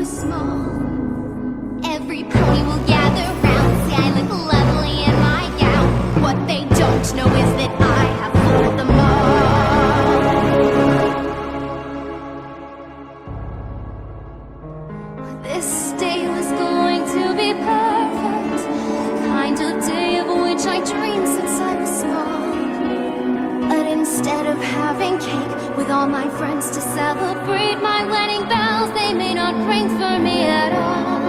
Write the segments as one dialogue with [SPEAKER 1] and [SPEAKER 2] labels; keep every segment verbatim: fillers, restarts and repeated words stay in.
[SPEAKER 1] small. Every pony will gather round, see I look lovely in my gown. What they don't know is that I have fooled them all. This day was going to be perfect, the kind of day of which I dreamed since I was small. But instead of having cake with all my friends to celebrate my wedding bells, they may not ring for me at all.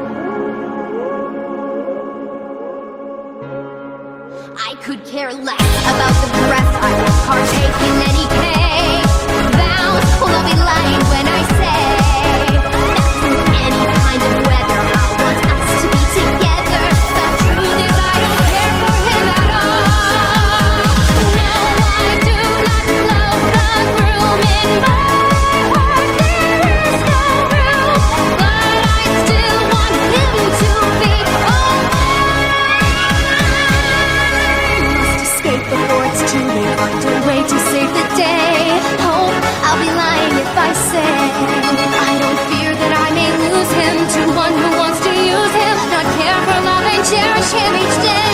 [SPEAKER 1] I could care less about the breath I will partake in any cake. Vows, well, I'll be lying when I say that through any kind of weather I want us to be together. The truth is I don't care for him at all. No, I do not love the groom. In my heart there is no room, but I still want him to be all mine. Must escape before it's too late. Find a way to save the day. Oh, I'll be lying if I say I don't fear that I may lose him to one who wants to use him, not care for love and cherish him each day.